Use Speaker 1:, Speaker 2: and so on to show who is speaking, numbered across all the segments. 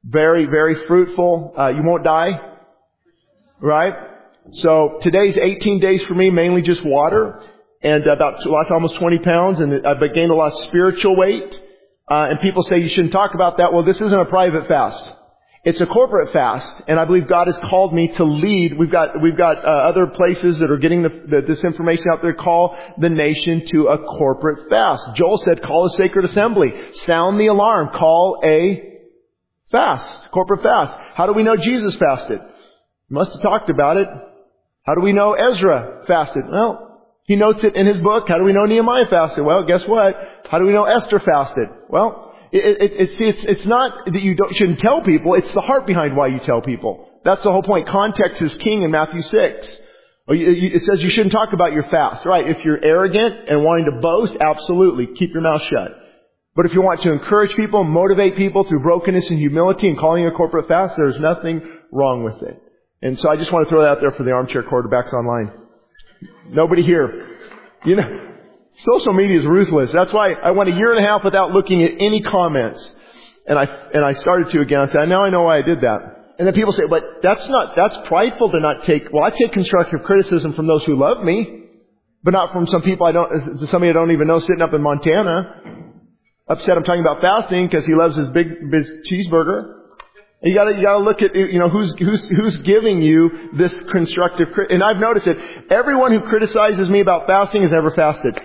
Speaker 1: Very, very fruitful. You won't die. Right? So today's 18 days for me, mainly just water. And lost almost 20 pounds. And I've gained a lot of spiritual weight. And people say you shouldn't talk about that. Well, this isn't a private fast. It's a corporate fast, and I believe God has called me to lead. We've got other places that are getting this information out there. Call the nation to a corporate fast. Joel said, "Call a sacred assembly. Sound the alarm. Call a fast, corporate fast." How do we know Jesus fasted? He must have talked about it. How do we know Ezra fasted? Well, he notes it in his book. How do we know Nehemiah fasted? Well, guess what? How do we know Esther fasted? Well, it's not that you shouldn't tell people. It's the heart behind why you tell people. That's the whole point. Context is king in Matthew 6. It says you shouldn't talk about your fast. Right. If you're arrogant and wanting to boast, absolutely. Keep your mouth shut. But if you want to encourage people, motivate people through brokenness and humility and calling a corporate fast, there's nothing wrong with it. And so I just want to throw that out there for the armchair quarterbacks online. Nobody here. You know, social media is ruthless. That's why I went a year and a half without looking at any comments. And I started to again. I said, now I know why I did that. And then people say, but that's prideful to not take, well, I take constructive criticism from those who love me, but not from some people somebody I don't even know sitting up in Montana, upset I'm talking about fasting because he loves his big cheeseburger. You gotta look at, who's giving you this constructive and I've noticed it. Everyone who criticizes me about fasting has never fasted.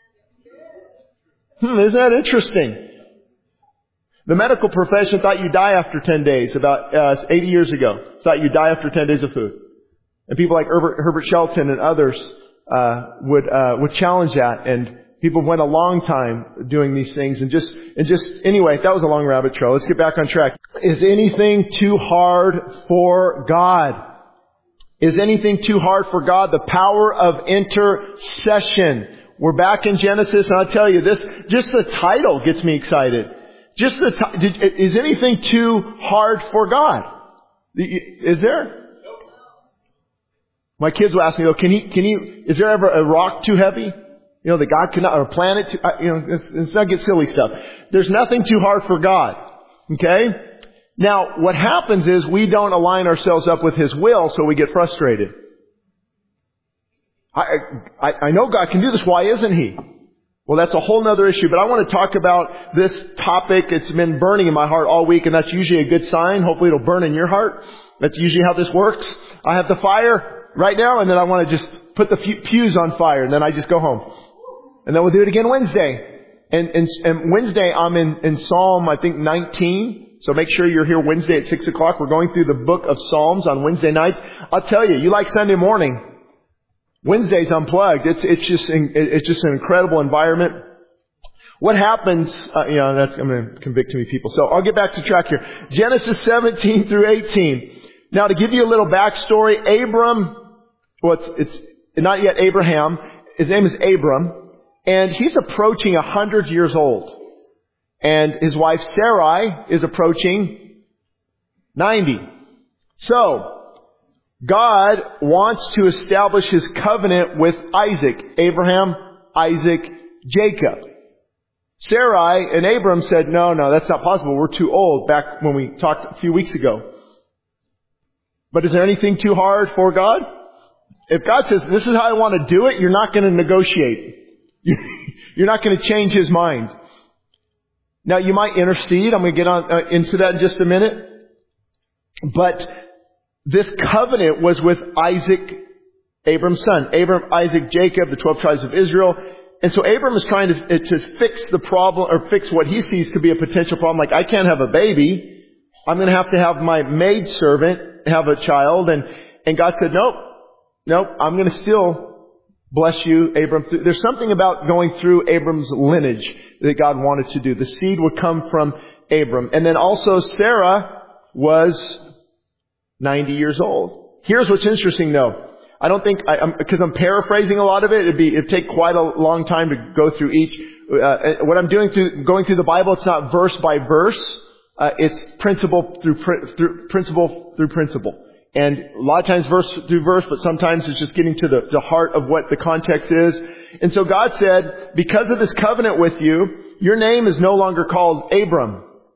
Speaker 1: Isn't that interesting? The medical profession thought you die after 10 days, about 80 years ago. Thought you die after 10 days of food. And people like Herbert Shelton and others would challenge that. And people went a long time doing these things. And just anyway, that was a long rabbit trail. Let's get back on track. Is anything too hard for God? Is anything too hard for God? The power of intercession. We're back in Genesis, and I'll tell you this, just the title gets me excited. Is anything too hard for God? Is there? My kids will ask me, is there ever a rock too heavy? That God cannot, or a planet too, let's not get silly stuff. There's nothing too hard for God. Okay? Now, what happens is we don't align ourselves up with His will, so we get frustrated. I know God can do this. Why isn't He? Well, that's a whole nother issue. But I want to talk about this topic. It's been burning in my heart all week, and that's usually a good sign. Hopefully it'll burn in your heart. That's usually how this works. I have the fire right now, and then I want to just put the pews on fire, and then I just go home. And then we'll do it again Wednesday. And Wednesday I'm in Psalm, I think, 19. So make sure you're here Wednesday at 6 o'clock. We're going through the book of Psalms on Wednesday nights. I'll tell you, you like Sunday morning. Wednesday's unplugged. It's just an incredible environment. What happens? I'm going to convict too many people. So I'll get back to track here. Genesis 17 through 18. Now, to give you a little backstory, Abram. Well, it's not yet Abraham. His name is Abram, and he's approaching 100 years old, and his wife Sarai is approaching 90. So God wants to establish His covenant with Isaac. Abraham, Isaac, Jacob. Sarai and Abram said, no, that's not possible. We're too old, back when we talked a few weeks ago. But is there anything too hard for God? If God says, this is how I want to do it, you're not going to negotiate. You're not going to change His mind. Now, you might intercede. I'm going to get on into that in just a minute. But this covenant was with Isaac, Abram's son. Abram, Isaac, Jacob, the 12 tribes of Israel. And so Abram is trying to fix the problem, or fix what he sees to be a potential problem. Like, I can't have a baby. I'm going to have my maidservant have a child. And God said, nope, I'm going to still bless you, Abram. There's something about going through Abram's lineage that God wanted to do. The seed would come from Abram. And then also Sarah was 90 years old. Here's what's interesting though. I don't think, because I'm paraphrasing a lot of it, it'd take quite a long time to go through each. What I'm doing going through the Bible, it's not verse by verse. It's principle through principle. And a lot of times verse through verse, but sometimes it's just getting to the heart of what the context is. And so God said, because of this covenant with you, your name is no longer called Abram.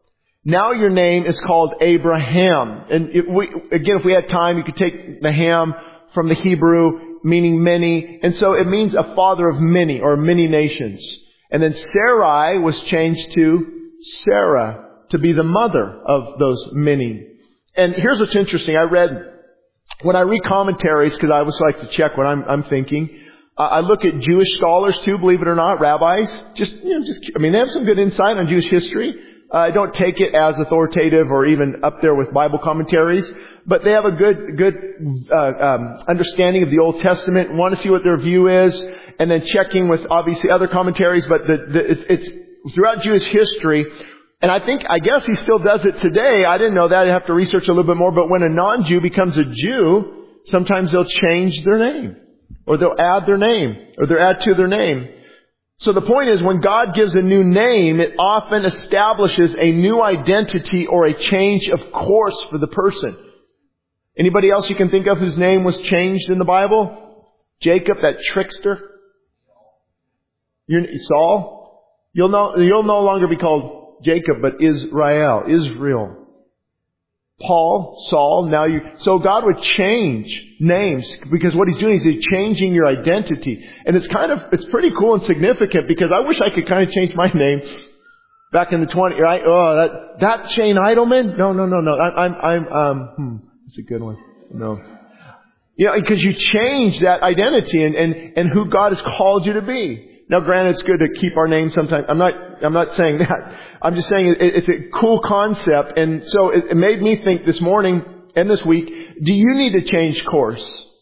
Speaker 1: Now your name is called Abraham. And if we had time, you could take the Ham from the Hebrew, meaning many. And so it means a father of many, or many nations. And then Sarai was changed to Sarah, to be the mother of those many. And here's what's interesting. When I read commentaries, because I always like to check what I'm thinking, I look at Jewish scholars too, believe it or not, rabbis. They have some good insight on Jewish history. I don't take it as authoritative or even up there with Bible commentaries, but they have a good understanding of the Old Testament, want to see what their view is, and then checking with obviously other commentaries, but it's throughout Jewish history. And I guess he still does it today. I didn't know that. I have to research a little bit more. But when a non-Jew becomes a Jew, sometimes they'll change their name. Or they'll add their name. Or they'll add to their name. So the point is, when God gives a new name, it often establishes a new identity or a change of course for the person. Anybody else you can think of whose name was changed in the Bible? Jacob, that trickster? Saul? You'll no longer be called Jacob, but Israel. Paul, Saul, so God would change names, because what He's doing is He's changing your identity. And it's pretty cool and significant, because I wish I could kind of change my name back in the 20s, right? Oh, that Shane Idleman? No. That's a good one. No. Because you change that identity and who God has called you to be. Now, granted, it's good to keep our name sometimes. I'm not saying that. I'm just saying it's a cool concept. And so it made me think this morning and this week, do you need to change course?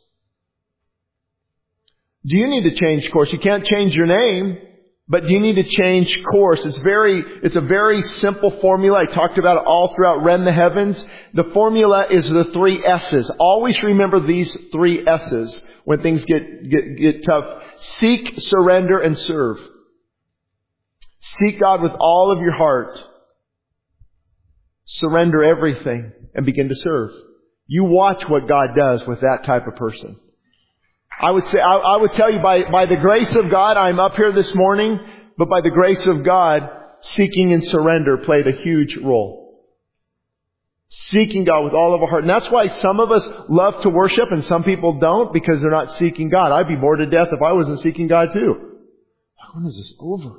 Speaker 1: Do you need to change course? You can't change your name, but do you need to change course? It's a very simple formula. I talked about it all throughout Rend the Heavens. The formula is the 3 S's. Always remember these 3 S's when things get tough. Seek, surrender, and serve. Seek God with all of your heart. Surrender everything and begin to serve. You watch what God does with that type of person. I would tell you by the grace of God, I'm up here this morning, but by the grace of God, seeking and surrender played a huge role. Seeking God with all of our heart. And that's why some of us love to worship and some people don't, because they're not seeking God. I'd be bored to death if I wasn't seeking God too. When is this over?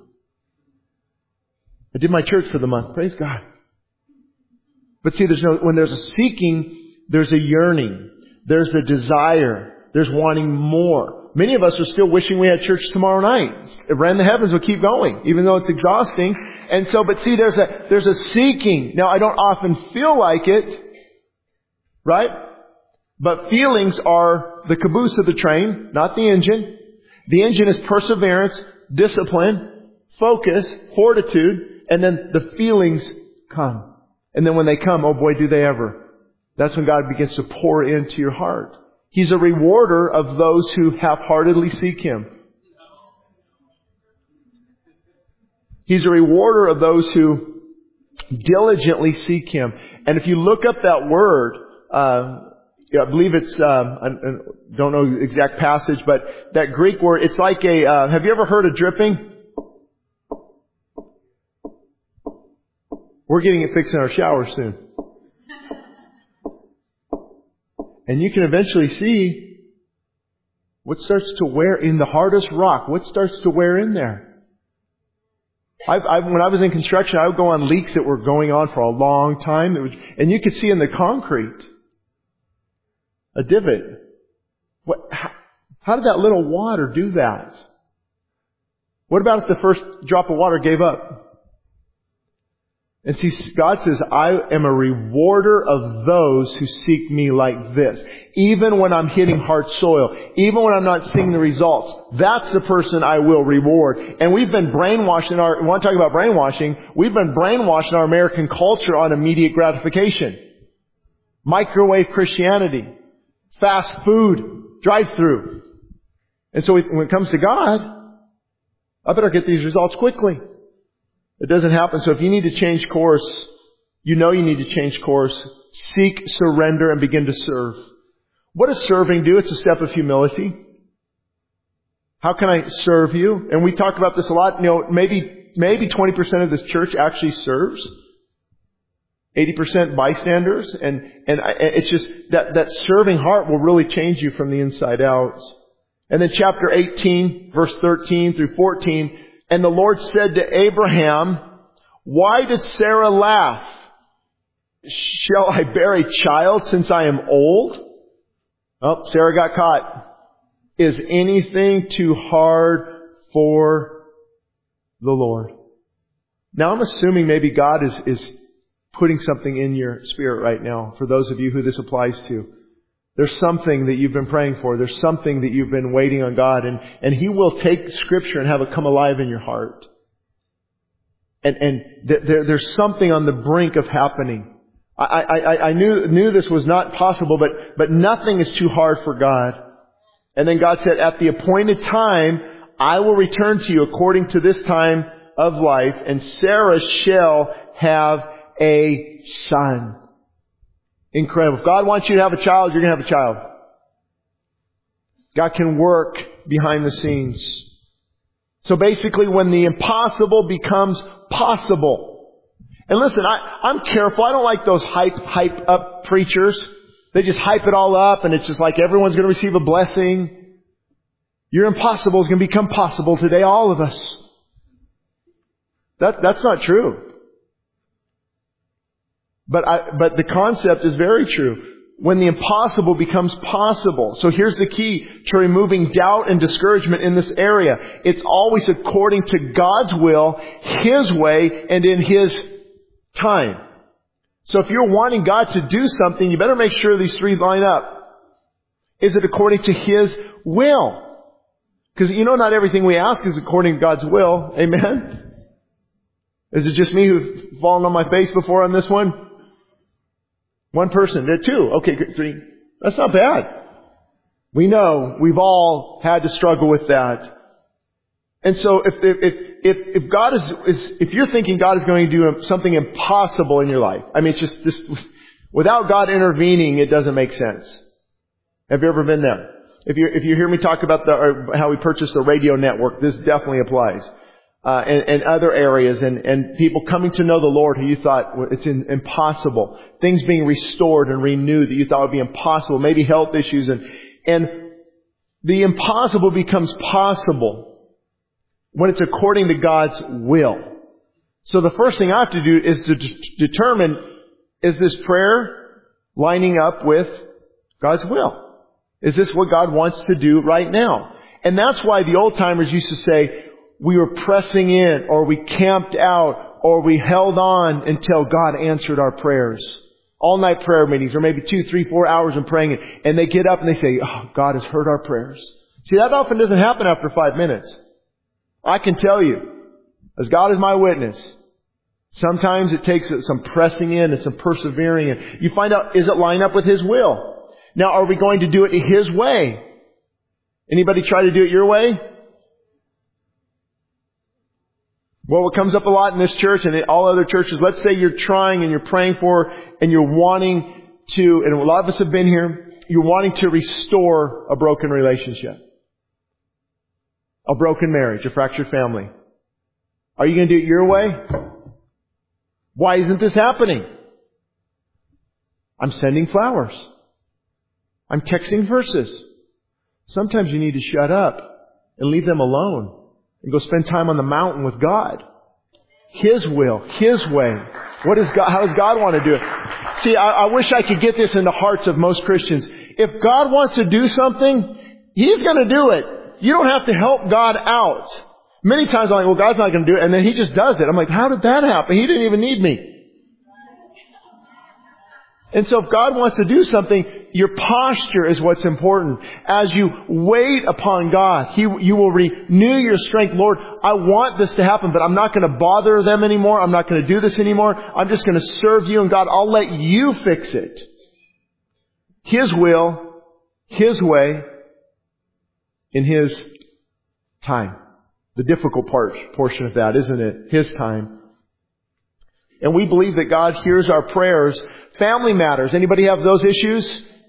Speaker 1: I did my church for the month. Praise God. But see, when there's a seeking, there's a yearning. There's a desire. There's wanting more. Many of us are still wishing we had church tomorrow night. Rend the Heavens will keep going, even though it's exhausting. And so, but see, there's a seeking. Now, I don't often feel like it, right? But feelings are the caboose of the train, not the engine. The engine is perseverance, discipline, focus, fortitude, and then the feelings come. And then when they come, oh boy, do they ever. That's when God begins to pour into your heart. He's a rewarder of those who half-heartedly seek Him. He's a rewarder of those who diligently seek Him. And if you look up that word, I believe it's, I don't know the exact passage, but that Greek word, it's like have you ever heard of dripping? We're getting it fixed in our shower soon. And you can eventually see what starts to wear in the hardest rock. What starts to wear in there? When I was in construction, I would go on leaks that were going on for a long time. And you could see in the concrete a divot. How did that little water do that? What about if the first drop of water gave up? And see, God says, I am a rewarder of those who seek me like this. Even when I'm hitting hard soil, even when I'm not seeing the results, that's the person I will reward. And we've been brainwashed we want to talk about brainwashing, we've been brainwashed in our American culture on immediate gratification. Microwave Christianity. Fast food. Drive-through. And so when it comes to God, I better get these results quickly. It doesn't happen. So if you need to change course, you need to change course. Seek, surrender, and begin to serve. What does serving do? It's a step of humility. How can I serve you? And we talk about this a lot. Maybe 20% of this church actually serves. 80% bystanders. And it's just that serving heart will really change you from the inside out. And then chapter 18, verse 13 through 14, and the Lord said to Abraham, why did Sarah laugh? Shall I bear a child since I am old? Oh, Sarah got caught. Is anything too hard for the Lord? Now I'm assuming maybe God is putting something in your spirit right now for those of you who this applies to. There's something that you've been praying for. There's something that you've been waiting on God. And He will take Scripture and have it come alive in your heart. And there's something on the brink of happening. I knew this was not possible, but nothing is too hard for God. And then God said, at the appointed time, I will return to you according to this time of life, and Sarah shall have a son. Incredible. If God wants you to have a child, you're going to have a child. God can work behind the scenes. So basically, when the impossible becomes possible. And listen, I'm careful. I don't like those hype up preachers. They just hype it all up and it's just like everyone's going to receive a blessing. Your impossible is going to become possible today, all of us. That's not true. But the concept is very true. When the impossible becomes possible. So here's the key to removing doubt and discouragement in this area. It's always according to God's will, His way, and in His time. So if you're wanting God to do something, you better make sure these three line up. Is it according to His will? Because not everything we ask is according to God's will. Amen? Is it just me who's fallen on my face before on this one? One person. There two. Okay, good. Three. That's not bad. We know we've all had to struggle with that. And so if God if you're thinking God is going to do something impossible in your life, I mean, it's just this, without God intervening, it doesn't make sense. Have you ever been there? If you hear me talk about how we purchased the radio network, this definitely applies. And other areas and people coming to know the Lord who you thought it's impossible. Things being restored and renewed that you thought would be impossible. Maybe health issues and the impossible becomes possible when it's according to God's will. So the first thing I have to do is to determine, is this prayer lining up with God's will? Is this what God wants to do right now? And that's why the old timers used to say, we were pressing in, or we camped out, or we held on until God answered our prayers. All night prayer meetings, or maybe 2, 3, 4 hours of praying, and they get up and they say, oh, God has heard our prayers. See, that often doesn't happen after 5 minutes. I can tell you, as God is my witness, sometimes it takes some pressing in and some persevering in. You find out, is it line up with His will? Now, are we going to do it His way? Anybody try to do it your way? Well, what comes up a lot in this church and in all other churches, let's say you're trying and you're praying for and you're wanting to, and a lot of us have been here, you're wanting to restore a broken relationship, a broken marriage, a fractured family. Are you going to do it your way? Why isn't this happening? I'm sending flowers. I'm texting verses. Sometimes you need to shut up and leave them alone. And go spend time on the mountain with God. His will, His way. How does God want to do it? See, I wish I could get this in the hearts of most Christians. If God wants to do something, He's going to do it. You don't have to help God out. Many times I'm like, well, God's not going to do it. And then He just does it. I'm like, how did that happen? He didn't even need me. And so if God wants to do something, your posture is what's important. As you wait upon God, you will renew your strength. Lord, I want this to happen, but I'm not going to bother them anymore. I'm not going to do this anymore. I'm just going to serve You. And God, I'll let You fix it. His will, His way, in His time. The difficult portion of that, isn't it? His time. And we believe that God hears our prayers. Family matters. Anybody have those issues?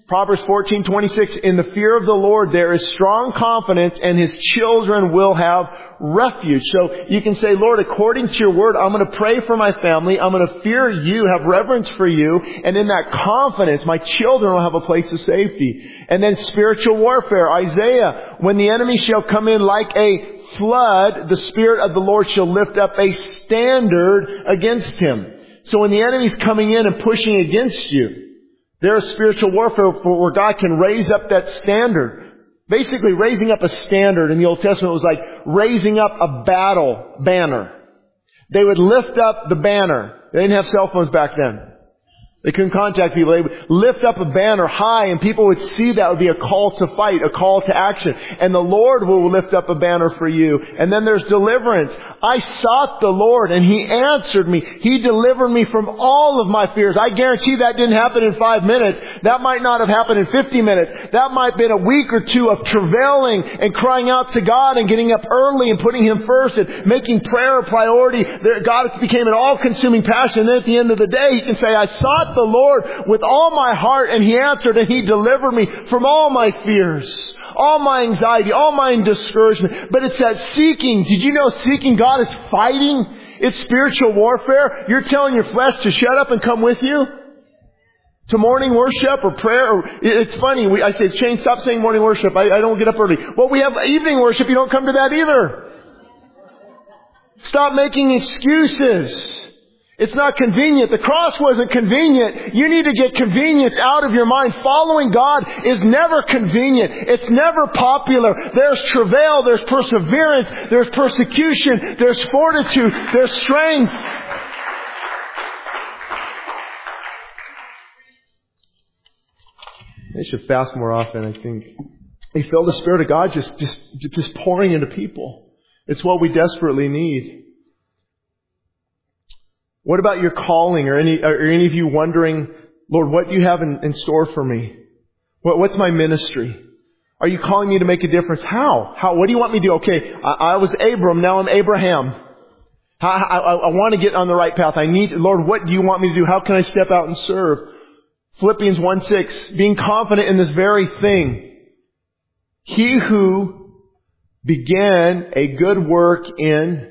Speaker 1: Proverbs 14:26, in the fear of the Lord there is strong confidence, and His children will have refuge. So you can say, Lord, according to your word, I'm going to pray for my family. I'm going to fear you, have reverence for you. And in that confidence, my children will have a place of safety. And then spiritual warfare. Isaiah, when the enemy shall come in like a flood, the Spirit of the Lord shall lift up a standard against him. So when the enemy's coming in and pushing against you, there's spiritual warfare where God can raise up that standard. Basically, raising up a standard in the Old Testament was like raising up a battle banner. They would lift up the banner. They didn't have cell phones back then. They couldn't contact people. They would lift up a banner high, and people would see that would be a call to fight, a call to action. And the Lord will lift up a banner for you. And then there's deliverance. I sought the Lord, and He answered me. He delivered me from all of my fears. I guarantee that didn't happen in 5 minutes. That might not have happened in 50 minutes. That might have been a week or two of travailing and crying out to God and getting up early and putting Him first and making prayer a priority. God became an all-consuming passion. And then at the end of the day, He can say, I sought the Lord with all my heart, and He answered, and He delivered me from all my fears, all my anxiety, all my discouragement. But it's that seeking. Did you know seeking God is fighting? It's spiritual warfare. You're telling your flesh to shut up and come with you to morning worship or prayer. It's funny. I say, Shane, stop saying morning worship. I don't get up early. Well, we have evening worship. You don't come to that either. Stop making excuses. It's not convenient. The cross wasn't convenient. You need to get convenience out of your mind. Following God is never convenient. It's never popular. There's travail. There's perseverance. There's persecution. There's fortitude. There's strength. They should fast more often, I think. They feel the Spirit of God just pouring into people. It's what we desperately need. What about your calling? Are any of you wondering, Lord, what do you have in store for me? What's my ministry? Are you calling me to make a difference? How? What do you want me to do? Okay, I was Abram, now I'm Abraham. I want to get on the right path. Lord, what do you want me to do? How can I step out and serve? Philippians 1:6, being confident in this very thing. He who began a good work in,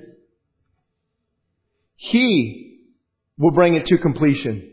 Speaker 1: He will bring it to completion.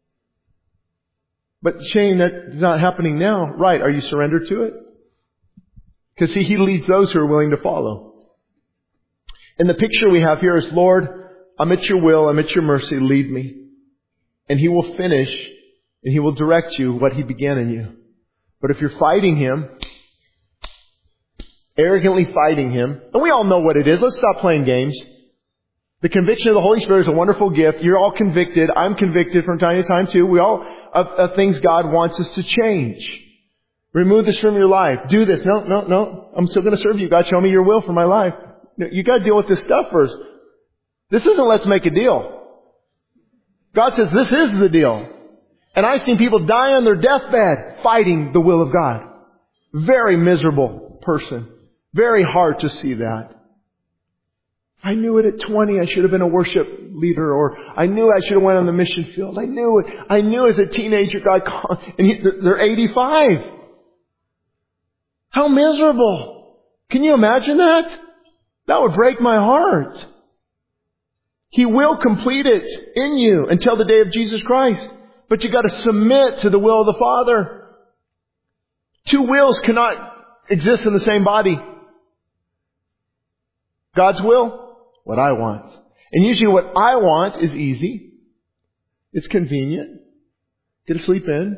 Speaker 1: But Shane, that's not happening now. Right. Are you surrendered to it? Because see, He leads those who are willing to follow. And the picture we have here is, Lord, I'm at your will, I'm at your mercy, lead me. And He will finish, and He will direct you what He began in you. But if you're fighting Him, arrogantly fighting Him, and we all know what it is, let's stop playing games. The conviction of the Holy Spirit is a wonderful gift. You're all convicted. I'm convicted from time to time too. We all of things God wants us to change. Remove this from your life. Do this. No. I'm still going to serve you. God, show me your will for my life. You got to deal with this stuff first. This isn't let's make a deal. God says this is the deal. And I've seen people die on their deathbed fighting the will of God. Very miserable person. Very hard to see that. I knew it at 20. I should have been a worship leader, or I knew I should have went on the mission field. I knew it. I knew as a teenager God called, and they're 85. How miserable. Can you imagine that? That would break my heart. He will complete it in you until the day of Jesus Christ. But you got to submit to the will of the Father. Two wills cannot exist in the same body. God's will, what I want. And usually what I want is easy. It's convenient. Get to sleep in.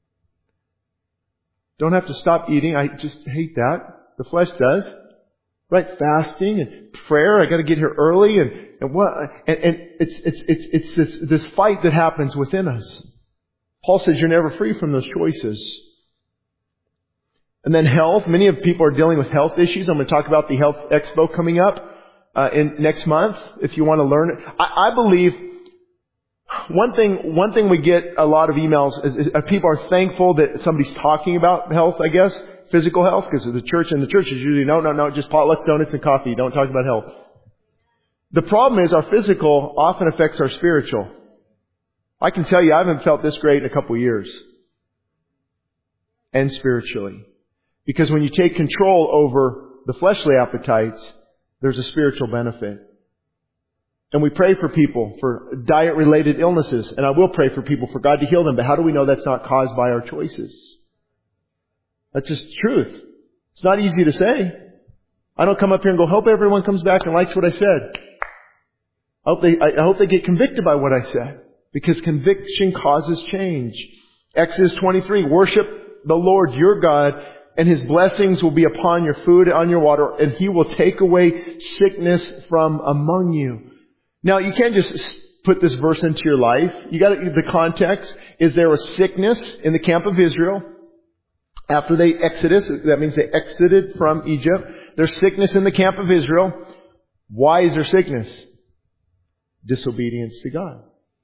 Speaker 1: Don't have to stop eating. I just hate that. The flesh does. Right? Fasting and prayer. I got to get here early and what? And it's this fight that happens within us. Paul says you're never free from those choices. And then health. Many of people are dealing with health issues. I'm going to talk about the Health Expo coming up in next month. If you want to learn it, I believe one thing we get a lot of emails is people are thankful that somebody's talking about health. I guess physical health, because of the church, and the church is usually no, just potlucks, donuts, and coffee. Don't talk about health. The problem is our physical often affects our spiritual. I can tell you, I haven't felt this great in a couple of years. and spiritually. Because when you take control over the fleshly appetites, there's a spiritual benefit. And we pray for people for diet-related illnesses. And I will pray for people for God to heal them. But how do we know that's not caused by our choices? That's just truth. It's not easy to say. I don't come up here and go, hope everyone comes back and likes what I said. I hope they get convicted by what I said. Because conviction causes change. Exodus 23, worship the Lord your God, and His blessings will be upon your food and on your water, and He will take away sickness from among you. Now, you can't just put this verse into your life. You got the context. Is there a sickness in the camp of Israel? After they exodus, that means they exited from Egypt. There's sickness in the camp of Israel. Why is there sickness? Disobedience to God.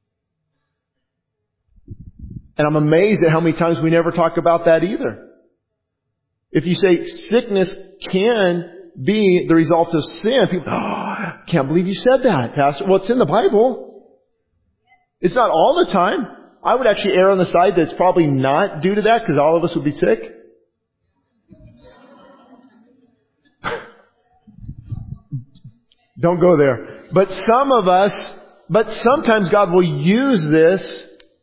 Speaker 1: And I'm amazed at how many times we never talk about that either. If you say sickness can be the result of sin, people, I can't believe you said that, Pastor. Well, it's in the Bible. It's not all the time. I would actually err on the side that it's probably not due to that, because all of us would be sick. Don't go there. But sometimes God will use this.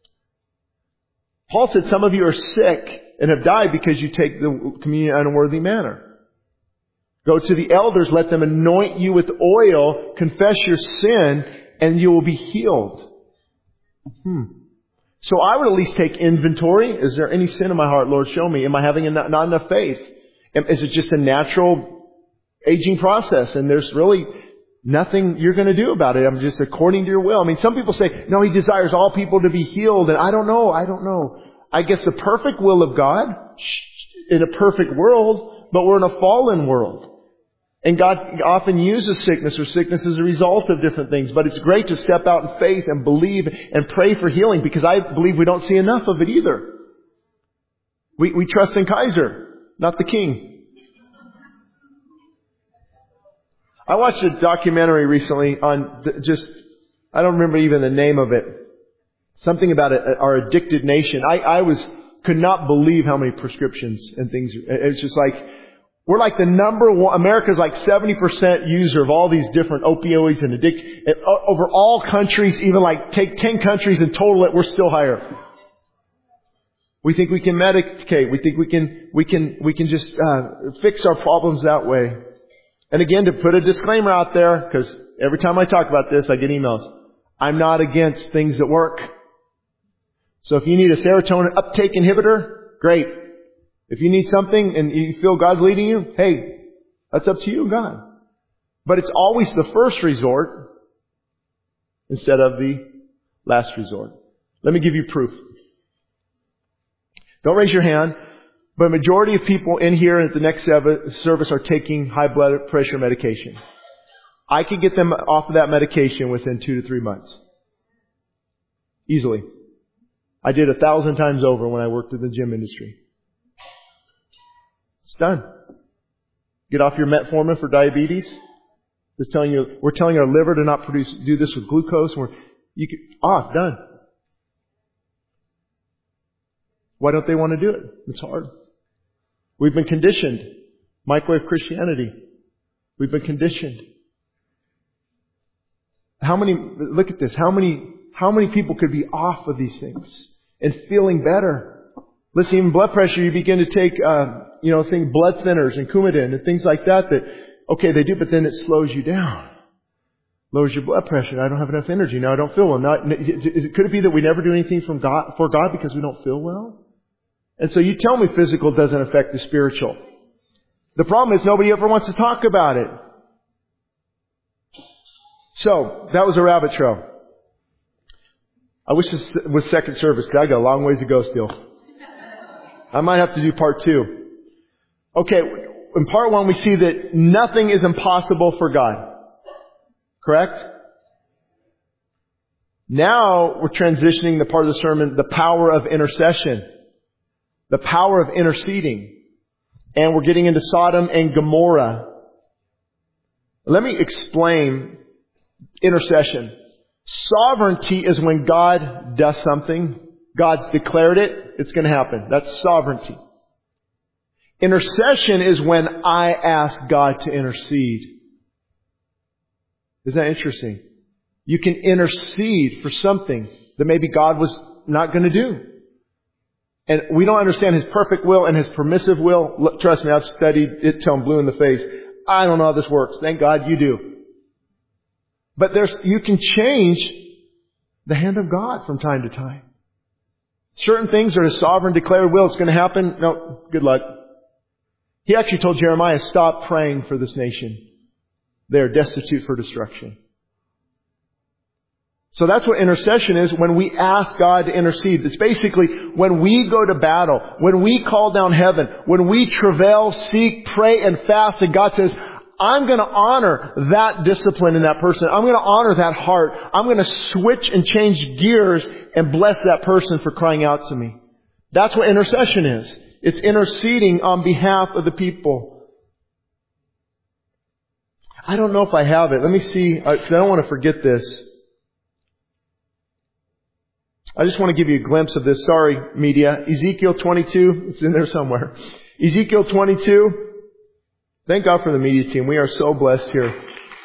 Speaker 1: Paul said some of you are sick and have died because you take the communion in an unworthy manner. Go to the elders, let them anoint you with oil, confess your sin, and you will be healed. So I would at least take inventory. Is there any sin in my heart? Lord, show me. Am I having not enough faith? Is it just a natural aging process and there's really nothing you're going to do about it? I'm just according to your will. I mean, some people say, no, He desires all people to be healed. And I don't know. I guess the perfect will of God in a perfect world, but we're in a fallen world. And God often uses sickness, or sickness is a result of different things. But it's great to step out in faith and believe and pray for healing, because I believe we don't see enough of it either. We trust in Kaiser, not the king. I watched a documentary recently on I don't remember even the name of it. Something about our addicted nation. I could not believe how many prescriptions and things. It's just like, we're like the number one, America's like 70% user of all these different opioids and over all countries, even like take 10 countries and total it, we're still higher. We think we can medicate. We think we can just fix our problems that way. And again, to put a disclaimer out there, because every time I talk about this, I get emails. I'm not against things that work. So if you need a serotonin uptake inhibitor, great. If you need something and you feel God's leading you, hey, that's up to you, God. But it's always the first resort instead of the last resort. Let me give you proof. Don't raise your hand, but a majority of people in here at the next service are taking high blood pressure medication. I could get them off of that medication within 2 to 3 months. Easily. I did 1,000 times over when I worked in the gym industry. It's done. Get off your metformin for diabetes. We're telling our liver to not do this with glucose. Done. Why don't they want to do it? It's hard. We've been conditioned. Microwave Christianity. We've been conditioned. Look at this. How many people could be off of these things and feeling better? Listen, even blood pressure, you begin to take, blood thinners and Coumadin and things like that okay, they do, but then it slows you down. Lowers your blood pressure. I don't have enough energy. Now I don't feel well. Could it be that we never do anything for God because we don't feel well? And so you tell me physical doesn't affect the spiritual. The problem is nobody ever wants to talk about it. So, that was a rabbit trail. I wish this was second service, because I got a long ways to go still. I might have to do part 2. Okay, in part 1 we see that nothing is impossible for God. Correct? Now we're transitioning the part of the sermon, the power of intercession. The power of interceding. And we're getting into Sodom and Gomorrah. Let me explain intercession. Sovereignty is when God does something. God's declared it. It's going to happen. That's sovereignty. Intercession is when I ask God to intercede. Isn't that interesting? You can intercede for something that maybe God was not going to do. And we don't understand His perfect will and His permissive will. Look, trust me, I've studied it till I'm blue in the face. I don't know how this works. Thank God you do. But you can change the hand of God from time to time. Certain things are His sovereign declared will. It's going to happen. No, good luck. He actually told Jeremiah, stop praying for this nation. They are destitute for destruction. So that's what intercession is, when we ask God to intercede. It's basically when we go to battle, when we call down heaven, when we travail, seek, pray, and fast, and God says, I'm going to honor that discipline in that person. I'm going to honor that heart. I'm going to switch and change gears and bless that person for crying out to me. That's what intercession is. It's interceding on behalf of the people. I don't know if I have it. Let me see, because I don't want to forget this. I just want to give you a glimpse of this. Sorry, media. Ezekiel 22. It's in there somewhere. Ezekiel 22. Thank God for the media team. We are so blessed here.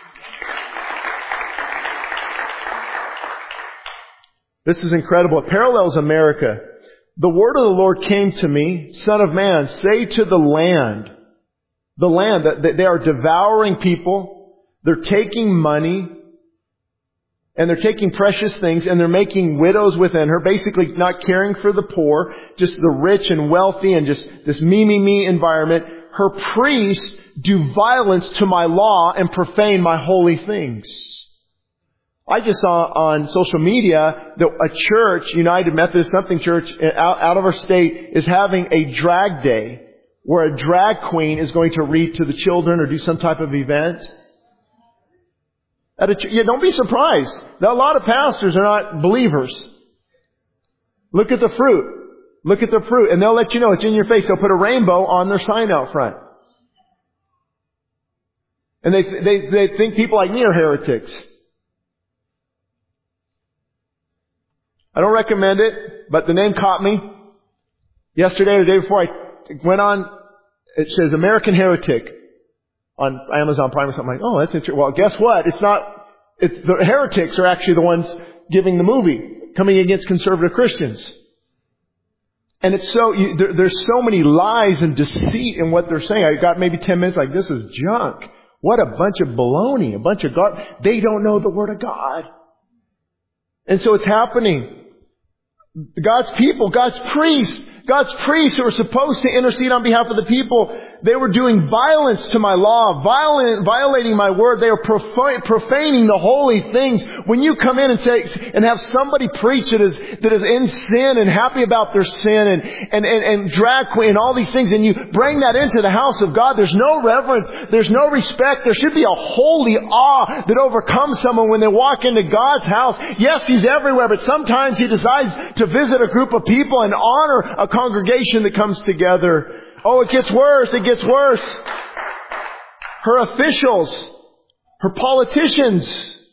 Speaker 1: This is incredible. It parallels America. The word of the Lord came to me, Son of man, say to the land that they are devouring people, they're taking money, and they're taking precious things, and they're making widows within her, basically not caring for the poor, just the rich and wealthy, and just this me environment. Her priests do violence to my law and profane my holy things. I just saw on social media that a church, United Methodist something church out of our state, is having a drag day where a drag queen is going to read to the children or do some type of event. Don't be surprised that a lot of pastors are not believers. Look at the fruit. Look at the fruit. And they'll let you know it's in your face. They'll put a rainbow on their sign out front. And they think people like me are heretics. I don't recommend it, but the name caught me. Yesterday or the day before I went on, it says American Heretic on Amazon Prime or something. Like, oh, that's interesting. Well, guess what? The heretics are actually the ones giving the movie, coming against conservative Christians. And it's there's so many lies and deceit in what they're saying. I got maybe 10 minutes like, this is junk. What a bunch of baloney, a bunch of garbage. They don't know the Word of God. And so it's happening. God's people, God's priests who are supposed to intercede on behalf of the people, they were doing violence to my law, violating my word. They were profaning the holy things. When you come in and have somebody preach that is in sin and happy about their sin and drag queen and all these things, and you bring that into the house of God, there's no reverence, there's no respect. There should be a holy awe that overcomes someone when they walk into God's house. Yes, He's everywhere, but sometimes He decides to visit a group of people and honor a congregation that comes together. Oh, it gets worse. It gets worse. Her officials, her politicians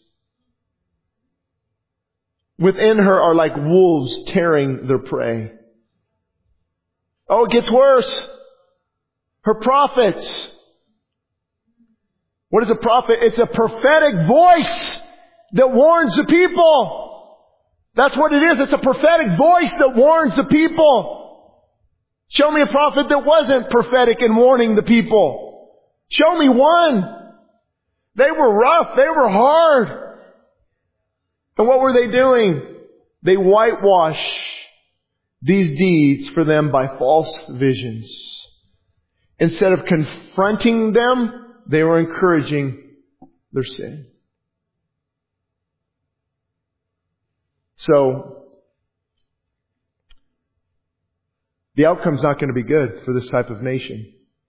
Speaker 1: within her are like wolves tearing their prey. Oh, it gets worse. Her prophets. What is a prophet? It's a prophetic voice that warns the people. That's what it is. It's a prophetic voice that warns the people. Show me a prophet that wasn't prophetic in warning the people. Show me one. They were rough. They were hard. And what were they doing? They whitewashed these deeds for them by false visions. Instead of confronting them, they were encouraging their sin. So, the outcome's not going to be good for this type of nation.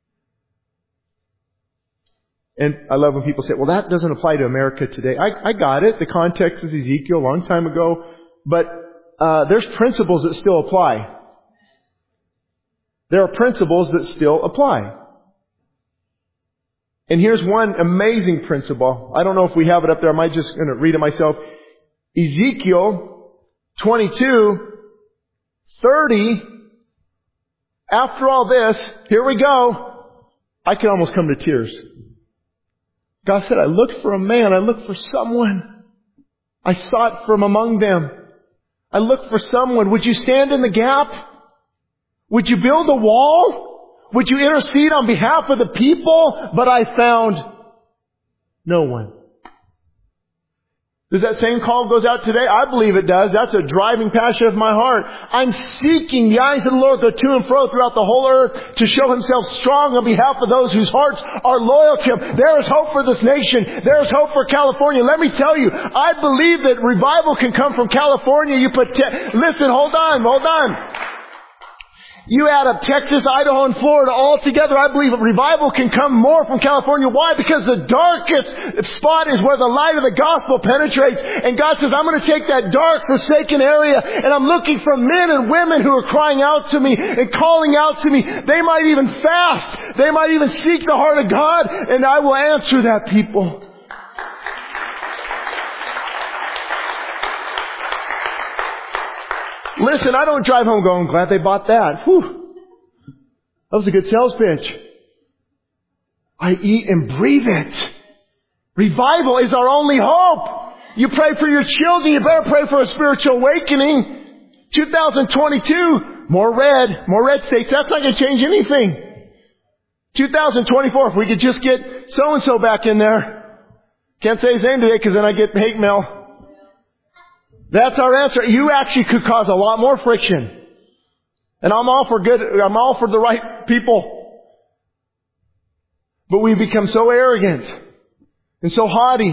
Speaker 1: And I love when people say, well, that doesn't apply to America today. I got it. The context is Ezekiel a long time ago. But there's principles that still apply. There are principles that still apply. And here's one amazing principle. I don't know if we have it up there. I might just going to read it myself. Ezekiel 22:30 After all this, here we go. I can almost come to tears. God said, I looked for a man. I looked for someone. I sought from among them. I looked for someone. Would you stand in the gap? Would you build a wall? Would you intercede on behalf of the people? But I found no one. Does that same call goes out today? I believe it does. That's a driving passion of my heart. I'm seeking the eyes of the Lord go to and fro throughout the whole earth to show Himself strong on behalf of those whose hearts are loyal to Him. There is hope for this nation. There is hope for California. Let me tell you, I believe that revival can come from California. Listen, hold on. You add up Texas, Idaho, and Florida all together, I believe a revival can come more from California. Why? Because the darkest spot is where the light of the gospel penetrates. And God says, I'm going to take that dark, forsaken area, and I'm looking for men and women who are crying out to me and calling out to me. They might even fast. They might even seek the heart of God, and I will answer that, people. Listen, I don't drive home going, glad they bought that. Whew. That was a good sales pitch. I eat and breathe it. Revival is our only hope. You pray for your children, you better pray for a spiritual awakening. 2022, more red states. That's not going to change anything. 2024, if we could just get so-and-so back in there. Can't say his name today because then I get hate mail. That's our answer. You actually could cause a lot more friction. And I'm all for the right people. But we become so arrogant and so haughty.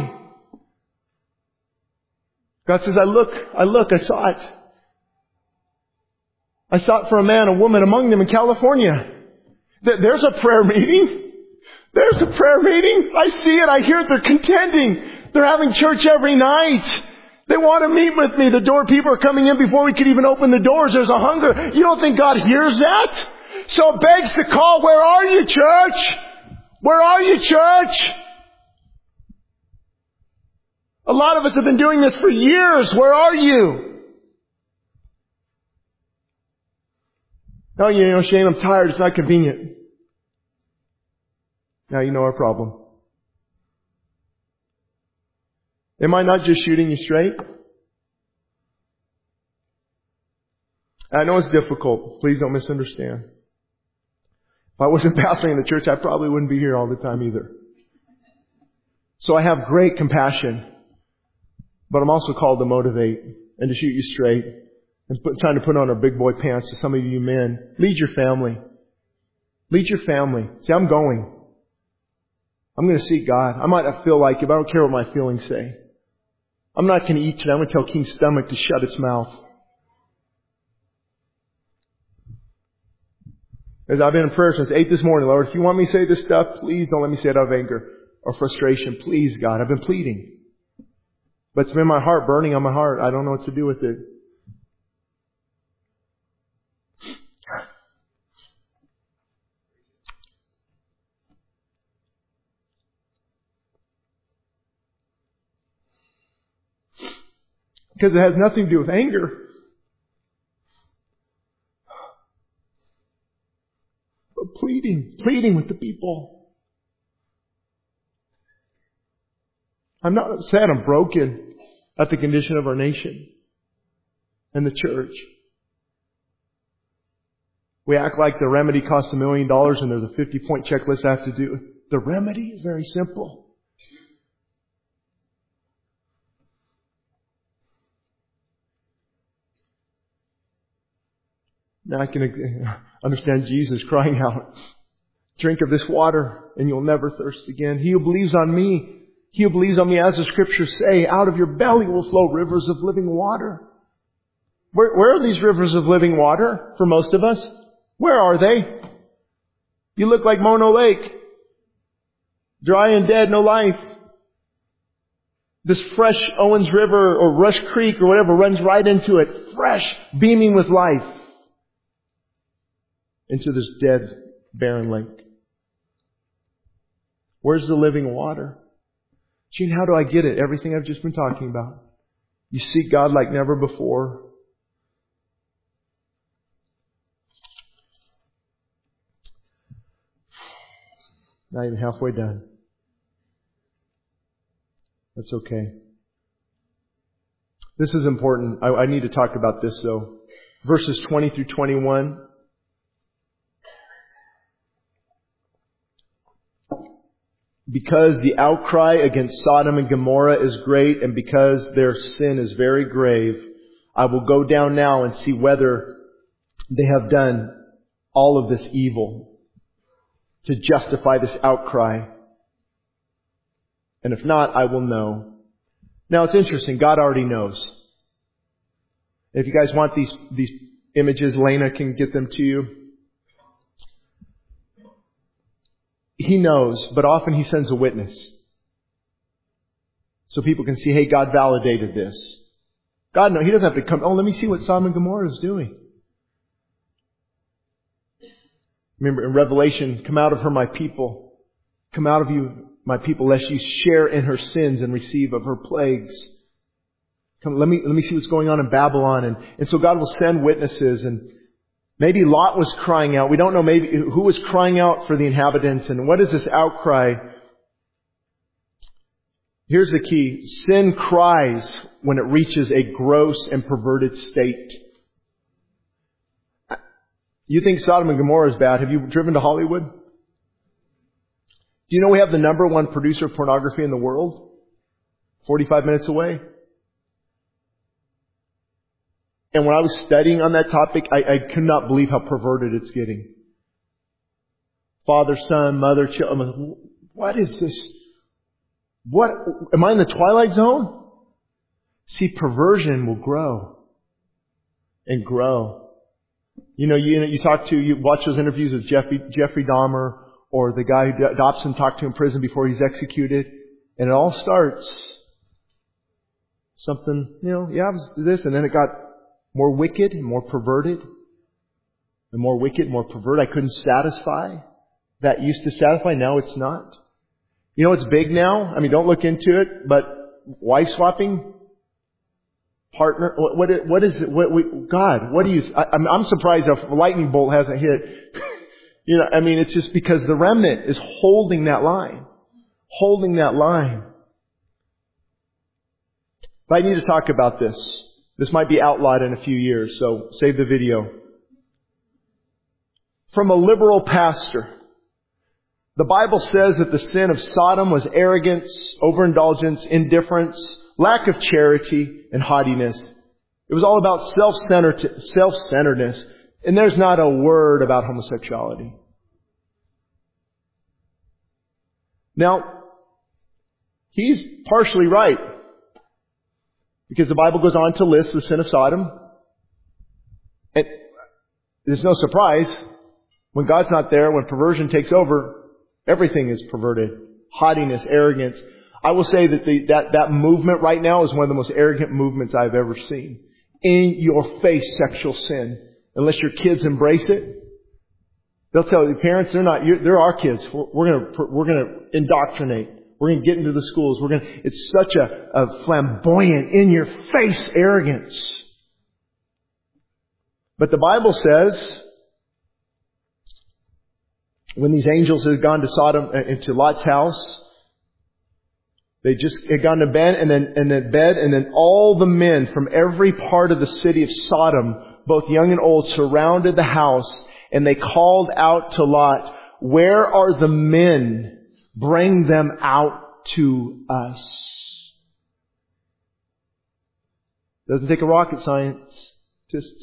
Speaker 1: God says, I saw it. I sought for a man, a woman among them in California. There's a prayer meeting. There's a prayer meeting. I see it. I hear it. They're contending. They're having church every night. They want to meet with me. The door people are coming in before we could even open the doors. There's a hunger. You don't think God hears that? So it begs the call, where are you, church? Where are you, church? A lot of us have been doing this for years. Where are you? Oh, Shane, I'm tired. It's not convenient. Now you know our problem. Am I not just shooting you straight? I know it's difficult. Please don't misunderstand. If I wasn't pastoring the church, I probably wouldn't be here all the time either. So I have great compassion. But I'm also called to motivate and to shoot you straight. And trying to put on our big boy pants to some of you men. Lead your family. Lead your family. See, I'm going. I'm going to seek God. I might not feel like it, but I don't care what my feelings say. I'm not going to eat today. I'm going to tell King's stomach to shut its mouth. As I've been in prayer since 8 this morning, Lord, if you want me to say this stuff, please don't let me say it out of anger or frustration. Please, God. I've been pleading. But it's been my heart, burning on my heart. I don't know what to do with it. Because it has nothing to do with anger. But pleading with the people. I'm not upset, I'm broken at the condition of our nation and the church. We act like the remedy costs $1 million and there's a 50-point checklist I have to do. The remedy is very simple. Now I can understand Jesus crying out, drink of this water and you'll never thirst again. He who believes on me, as the scriptures say, out of your belly will flow rivers of living water. Where are these rivers of living water for most of us? Where are they? You look like Mono Lake. Dry and dead, no life. This fresh Owens River or Rush Creek or whatever runs right into it. Fresh, beaming with life. Into this dead, barren lake. Where's the living water? Gene, how do I get it? Everything I've just been talking about. You seek God like never before. Not even halfway done. That's okay. This is important. I need to talk about this though. Verses 20 through 21. Because the outcry against Sodom and Gomorrah is great, and because their sin is very grave, I will go down now and see whether they have done all of this evil to justify this outcry. And if not, I will know. Now it's interesting. God already knows. If you guys want these images, Lena can get them to you. He knows, but often He sends a witness. So people can see, hey, God validated this. God knows. He doesn't have to come, let me see what Sodom and Gomorrah is doing. Remember in Revelation, come out of her, my people. Come out of you, my people, lest you share in her sins and receive of her plagues. Come, let me see what's going on in Babylon. And so God will send witnesses, and maybe Lot was crying out. We don't know maybe who was crying out for the inhabitants, and what is this outcry? Here's the key. Sin cries when it reaches a gross and perverted state. You think Sodom and Gomorrah is bad. Have you driven to Hollywood? Do you know we have the number one producer of pornography in the world? 45 minutes away. And when I was studying on that topic, I could not believe how perverted it's getting. Father, son, mother, child. What is this? What? Am I in the twilight zone? See, perversion will grow and grow. You watch those interviews with Jeffrey Dahmer, or the guy who Dobson talked to in prison before he's executed, and it all starts something, it was this, and then it got more wicked and more perverted, and more wicked, more perverted. I couldn't satisfy. That used to satisfy, now it's not. You know it's big now? I mean, don't look into it, but wife swapping, partner, what is it? God, what do you, I'm surprised a lightning bolt hasn't hit. It's just because the remnant is holding that line. Holding that line. But I need to talk about this. This might be outlawed in a few years, so save the video. From a liberal pastor. The Bible says that the sin of Sodom was arrogance, overindulgence, indifference, lack of charity, and haughtiness. It was all about self-centeredness. And there's not a word about homosexuality. Now, he's partially right. Because the Bible goes on to list the sin of Sodom. And there's no surprise. When God's not there, when perversion takes over, everything is perverted. Haughtiness, arrogance. I will say that that movement right now is one of the most arrogant movements I've ever seen. In your face sexual sin. Unless your kids embrace it. They'll tell the parents, they're our kids. We're gonna indoctrinate. We're going to get into the schools. It's such a flamboyant, in your face arrogance. But the Bible says, when these angels had gone to Sodom, into Lot's house, they just had gone to bed, and then all the men from every part of the city of Sodom, both young and old, surrounded the house, and they called out to Lot, "Where are the men? Bring them out to us." Doesn't take a rocket science. Just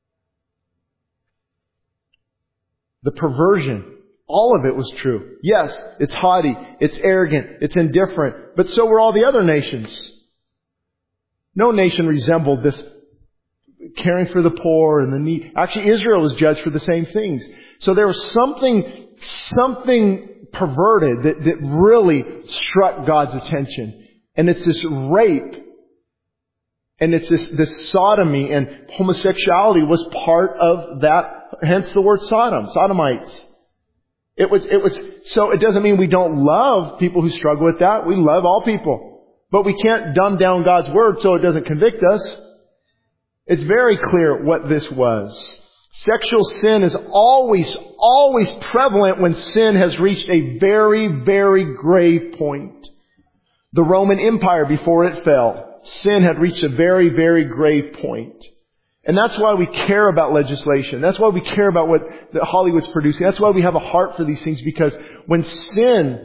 Speaker 1: the perversion. All of it was true. Yes, it's haughty, it's arrogant, it's indifferent, but so were all the other nations. No nation resembled this caring for the poor and the needy. Actually, Israel was judged for the same things. So there was something perverted that really struck God's attention. And it's this rape. And it's this sodomy, and homosexuality was part of that, hence the word Sodom, sodomites. It was, so it doesn't mean we don't love people who struggle with that. We love all people. But we can't dumb down God's Word so it doesn't convict us. It's very clear what this was. Sexual sin is always prevalent when sin has reached a very, very grave point. The Roman Empire, before it fell, sin had reached a very, very grave point. And that's why we care about legislation. That's why we care about what Hollywood's producing. That's why we have a heart for these things, because when sin...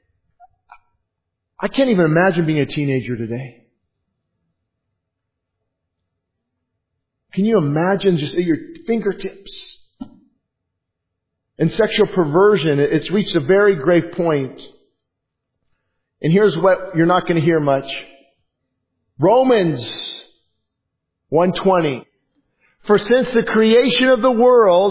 Speaker 1: I can't even imagine being a teenager today. Can you imagine just at your fingertips? And sexual perversion, it's reached a very grave point. And here's what you're not going to hear much. Romans 1:20. For since the creation of the world,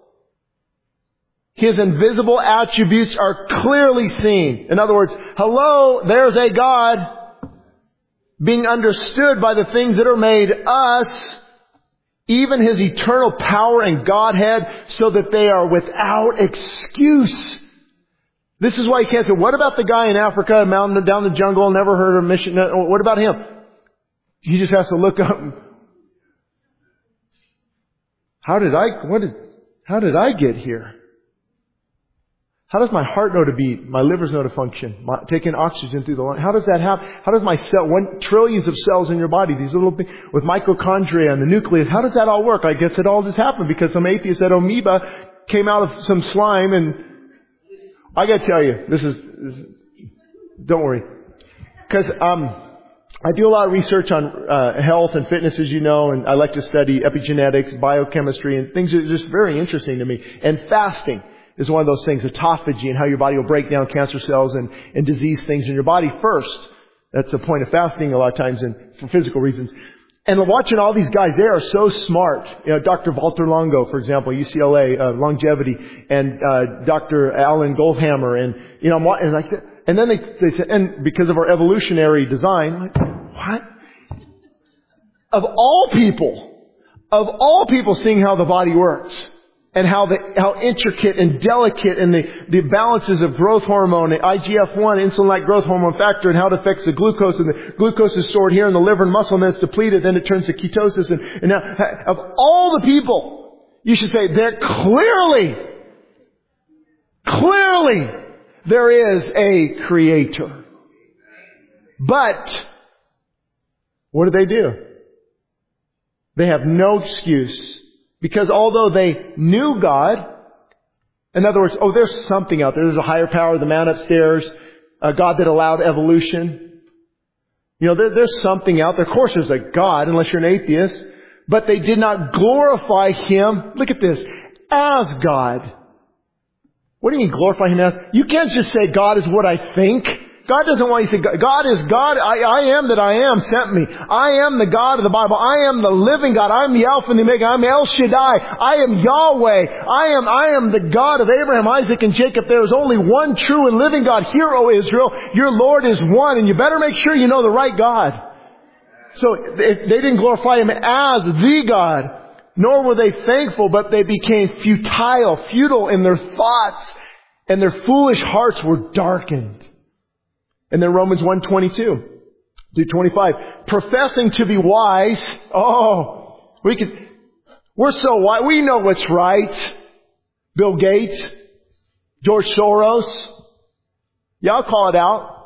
Speaker 1: His invisible attributes are clearly seen. In other words, hello, there's a God being understood by the things that are made, us, even His eternal power and Godhead, so that they are without excuse. This is why you can't say, what about the guy in Africa, mountain down the jungle, never heard of mission? What about him? He just has to look up. How did I get here? How does my heart know to beat? My livers know to function? Taking oxygen through the lung. How does that happen? How does my cell, trillions of cells in your body, these little things, with mitochondria and the nucleus, how does that all work? I guess it all just happened because some atheist said amoeba came out of some slime, and I gotta tell you, don't worry. Because, I do a lot of research on health and fitness, as you know, and I like to study epigenetics, biochemistry, and things that are just very interesting to me. And fasting is one of those things, autophagy, and how your body will break down cancer cells and disease things in your body first. That's the point of fasting a lot of times, and for physical reasons. And watching all these guys, they are so smart. You know, Dr. Walter Longo, for example, UCLA, longevity, and Dr. Alan Goldhammer, and you know, and like that. And then they said, and because of our evolutionary design, like, what? Of all people seeing how the body works, and how intricate and delicate and the balances of growth hormone, IGF-1, insulin-like growth hormone factor, and how it affects the glucose, and the glucose is stored here in the liver and muscle, and then it's depleted, then it turns to ketosis, and now, of all the people, you should say, they're clearly, there is a Creator. But, what do? They have no excuse. Because although they knew God, in other words, there's something out there. There's a higher power, the man upstairs, a God that allowed evolution. You know, there's something out there. Of course there's a God, unless you're an atheist. But they did not glorify Him, look at this, as God. What do you mean glorify Him as? You can't just say God is what I think. God doesn't want you to say, God is God. I am that I am sent me. I am the God of the Bible. I am the living God. I am the Alpha and the Omega. I am El Shaddai. I am Yahweh. I am the God of Abraham, Isaac, and Jacob. There is only one true and living God. Hear, O Israel, your Lord is one, and you better make sure you know the right God. So they didn't glorify Him as the God, nor were they thankful, but they became futile in their thoughts, and their foolish hearts were darkened. And then Romans 1:22 through 25. Professing to be wise. We're so wise. We know what's right. Bill Gates. George Soros. Y'all call it out.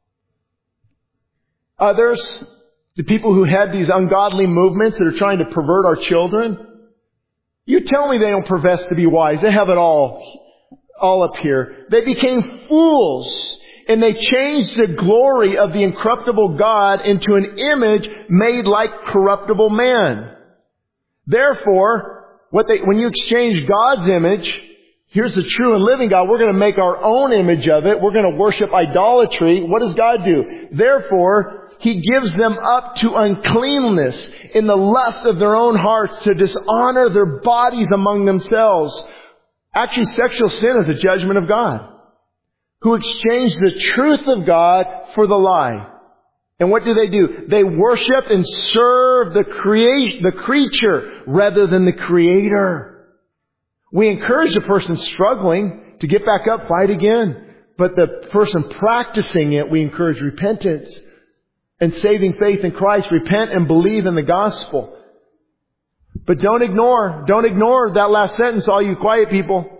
Speaker 1: Others. The people who head these ungodly movements that are trying to pervert our children. You tell me they don't profess to be wise. They have it all up here. They became fools. And they changed the glory of the incorruptible God into an image made like corruptible man. Therefore, when you exchange God's image, here's the true and living God, we're going to make our own image of it. We're going to worship idolatry. What does God do? Therefore, He gives them up to uncleanness in the lust of their own hearts to dishonor their bodies among themselves. Actually, sexual sin is a judgment of God, who exchanged the truth of God for the lie. And what do? They worship and serve the creature rather than the Creator. We encourage the person struggling to get back up, fight again. But the person practicing it, we encourage repentance and saving faith in Christ. Repent and believe in the gospel. But don't ignore that last sentence, all you quiet people.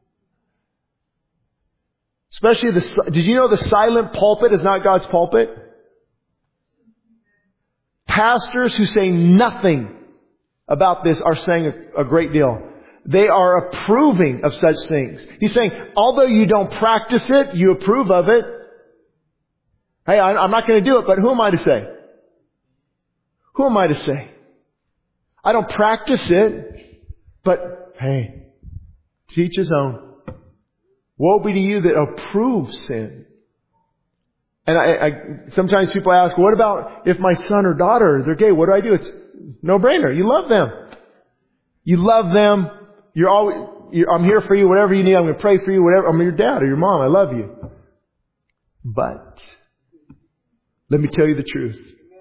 Speaker 1: Especially did you know the silent pulpit is not God's pulpit? Pastors who say nothing about this are saying a great deal. They are approving of such things. He's saying, although you don't practice it, you approve of it. Hey, I'm not going to do it, but who am I to say? Who am I to say? I don't practice it, but hey, to each his own. Woe be to you that approve sin. And I sometimes people ask, what about if my son or daughter, they're gay? What do I do? It's no brainer. You love them. You love them. I'm here for you. Whatever you need, I'm going to pray for you. Whatever. I'm your dad or your mom. I love you. But let me tell you the truth.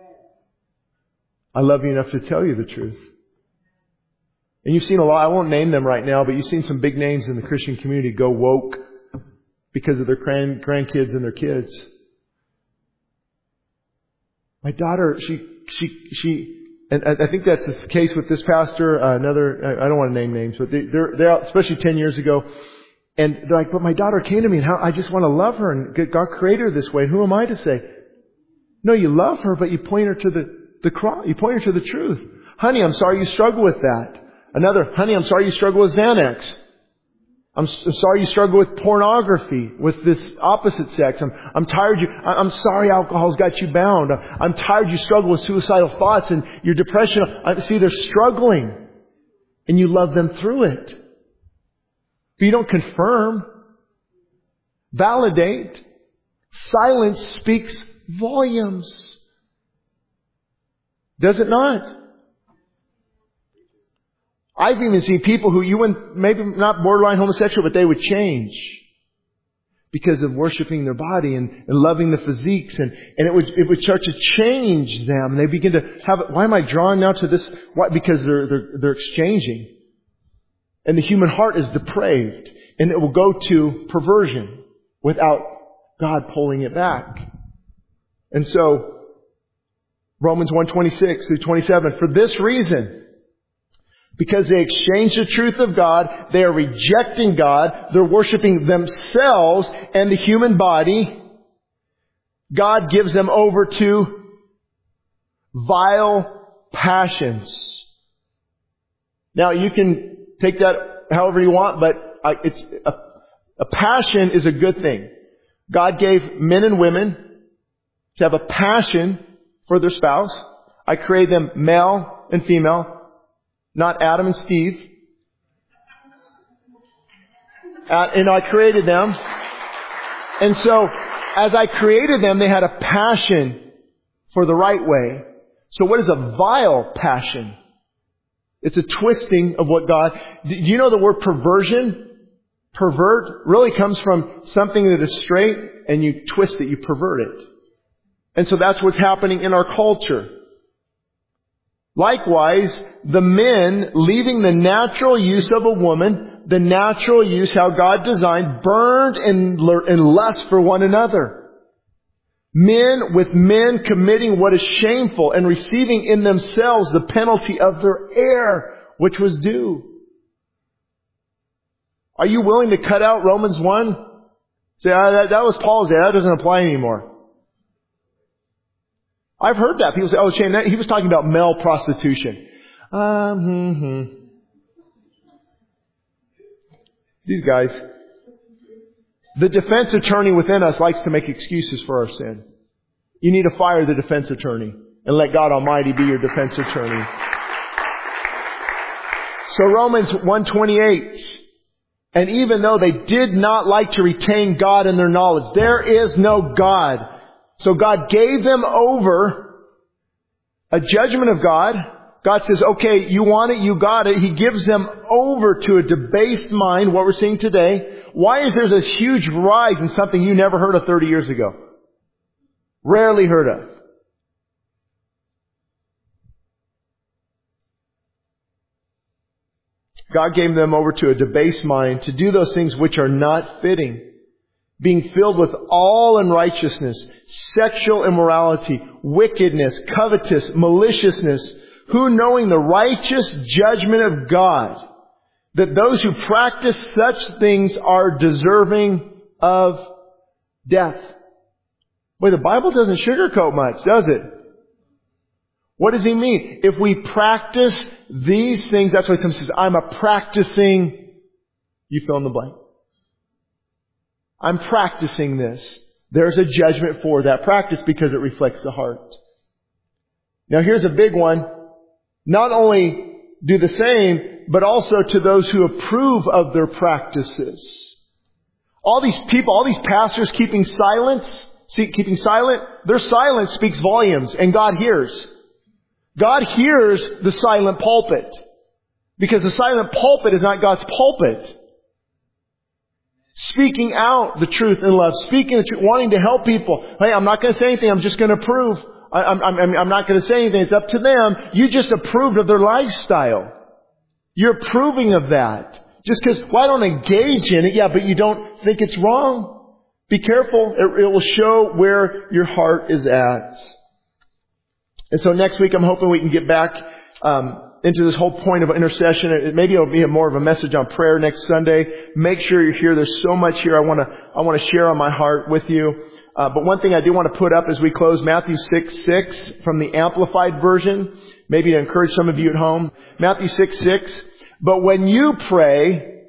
Speaker 1: I love you enough to tell you the truth. And you've seen a lot. I won't name them right now, but you've seen some big names in the Christian community go woke because of their grandkids and their kids. My daughter, and I think that's the case with this pastor. I don't want to name names, but they're out, especially 10 years ago. And they're like, but my daughter came to me and I just want to love her and God created her this way. And who am I to say? No, you love her, but you point her to the cross. You point her to the truth. Honey, I'm sorry you struggle with that. Another, honey, I'm sorry you struggle with Xanax. I'm sorry you struggle with pornography, with this opposite sex. I'm tired I'm sorry alcohol's got you bound. I'm tired you struggle with suicidal thoughts and your depression. See, they're struggling. And you love them through it. But you don't confirm. Validate. Silence speaks volumes. Does it not? I've even seen people who you wouldn't, maybe not borderline homosexual, but they would change because of worshiping their body and loving the physiques, and it would start to change them. And they begin to have, why am I drawn now to this? Why? Because they're exchanging. And the human heart is depraved, and it will go to perversion without God pulling it back. And so, Romans 1:26 through 27, for this reason, because they exchange the truth of God, they are rejecting God, they're worshiping themselves and the human body, God gives them over to vile passions. Now you can take that however you want, but it's a passion is a good thing. God gave men and women to have a passion for their spouse. I created them male and female. Not Adam and Steve. And I created them. And so, as I created them, they had a passion for the right way. So what is a vile passion? It's a twisting of what God... Do you know the word perversion? Pervert really comes from something that is straight and you twist it, you pervert it. And so that's what's happening in our culture. Likewise, the men leaving the natural use of a woman, the natural use how God designed, burned in lust for one another. Men with men committing what is shameful and receiving in themselves the penalty of their error, which was due. Are you willing to cut out Romans 1? Say, that was Paul's day. That doesn't apply anymore. I've heard that. People say, oh, Shane, he was talking about male prostitution. These guys. The defense attorney within us likes to make excuses for our sin. You need to fire the defense attorney and let God Almighty be your defense attorney. So Romans 1:28. And even though they did not like to retain God in their knowledge, there is no God. So God gave them over a judgment of God. God says, okay, you want it, you got it. He gives them over to a debased mind, what we're seeing today. Why is there this huge rise in something you never heard of 30 years ago? Rarely heard of. God gave them over to a debased mind to do those things which are not fitting. Being filled with all unrighteousness, sexual immorality, wickedness, covetous, maliciousness, Who, knowing the righteous judgment of God, that those who practice such things are deserving of death. Boy, the Bible doesn't sugarcoat much, does it? What does he mean? If we practice these things, that's why someone says, I'm a practicing, you fill in the blank. I'm practicing this. There's a judgment for that practice because it reflects the heart. Now here's a big one. Not only do the same, but also to those who approve of their practices. All these people, all these pastors keeping silent, their silence speaks volumes, and God hears. God hears the silent pulpit. Because the silent pulpit is not God's pulpit. Speaking out the truth in love. Speaking the truth, wanting to help people. Hey, I'm not going to say anything, I'm just going to approve. I'm not going to say anything, it's up to them. You just approved of their lifestyle. You're approving of that. Just because, well, I don't engage in it, yeah, but you don't think it's wrong. Be careful. It will show where your heart is at. And so next week I'm hoping we can get back into this whole point of intercession. Maybe it'll be more of a message on prayer next Sunday. Make sure you're here. There's so much here I want to share on my heart with you. But one thing I do want to put up as we close, Matthew 6:6 from the Amplified Version. Maybe to encourage some of you at home. Matthew 6:6. But when you pray,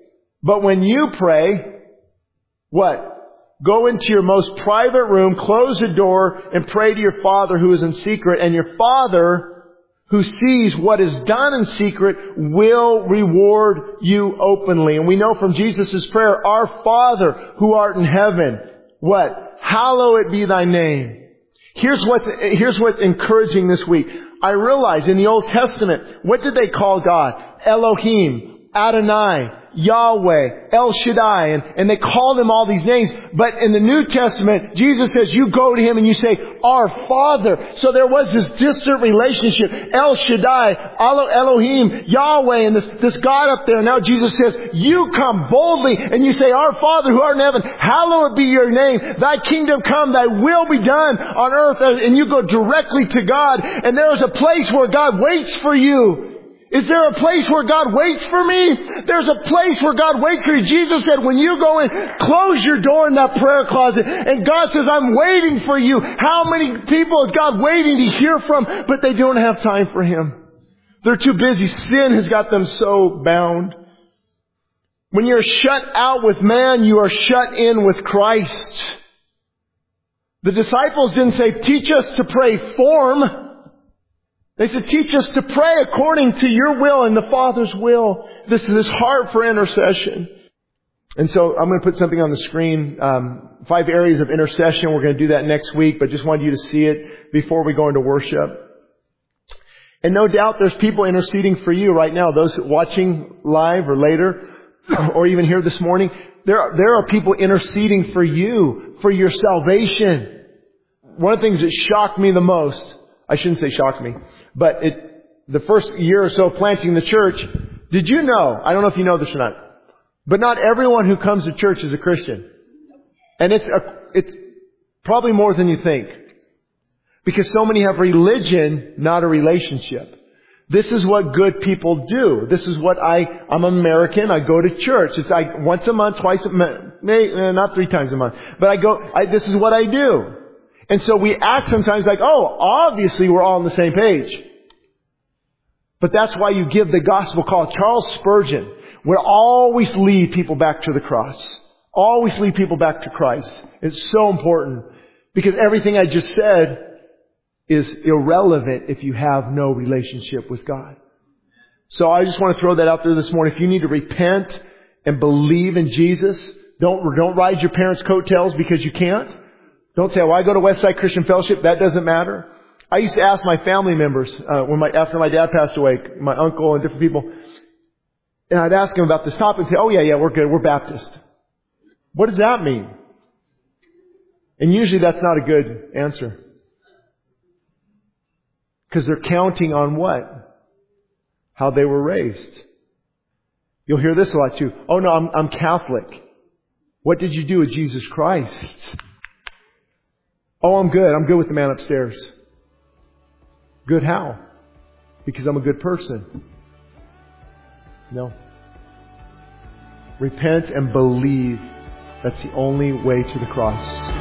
Speaker 1: what? Go into your most private room, close the door, and pray to your Father who is in secret. And your Father who sees what is done in secret will reward you openly. And we know from Jesus' prayer, Our Father who art in heaven, what? Hallowed be thy name. Here's what's encouraging this week. I realize in the Old Testament, what did they call God? Elohim, Adonai, Yahweh, El Shaddai, and they called him all these names. But in the New Testament, Jesus says you go to him and you say, Our Father. So there was this distant relationship. El Shaddai, Elohim, Yahweh, and this God up there. Now Jesus says, you come boldly and you say, Our Father who art in heaven, hallowed be your name. Thy kingdom come, thy will be done on earth. And you go directly to God. And there is a place where God waits for you. Is there a place where God waits for me? There's a place where God waits for you. Jesus said, when you go in, close your door in that prayer closet. And God says, I'm waiting for you. How many people is God waiting to hear from, but they don't have time for Him? They're too busy. Sin has got them so bound. When you're shut out with man, you are shut in with Christ. The disciples didn't say, teach us to pray form. They said, teach us to pray according to your will and the Father's will. This heart for intercession. And so I'm going to put something on the screen. 5 areas of intercession. We're going to do that next week, but just wanted you to see it before we go into worship. And no doubt there's people interceding for you right now. Those watching live or later, or even here this morning. There are people interceding for you, for your salvation. One of the things that shocked me the most, I shouldn't say shocked me, but the first year or so planting the church, did you know, I don't know if you know this or not, but not everyone who comes to church is a Christian. And it's probably more than you think. Because so many have religion, not a relationship. This is what good people do. This is what I'm American, I go to church. It's like once a month, twice a month, not 3 times a month. But this is what I do. And so we act sometimes like, oh, obviously we're all on the same page. But that's why you give the gospel call. Charles Spurgeon would always lead people back to the cross. Always lead people back to Christ. It's so important. Because everything I just said is irrelevant if you have no relationship with God. So I just want to throw that out there this morning. If you need to repent and believe in Jesus, don't ride your parents' coattails because you can't. Don't say, well, I go to Westside Christian Fellowship. That doesn't matter. I used to ask my family members, after my dad passed away, my uncle and different people, and I'd ask them about this topic and say, oh yeah, we're good. We're Baptist. What does that mean? And usually that's not a good answer. Because they're counting on what? How they were raised. You'll hear this a lot too. Oh no, I'm Catholic. What did you do with Jesus Christ? Oh, I'm good. I'm good with the man upstairs. Good how? because I'm a good person. No. Repent and believe. That's the only way to the cross.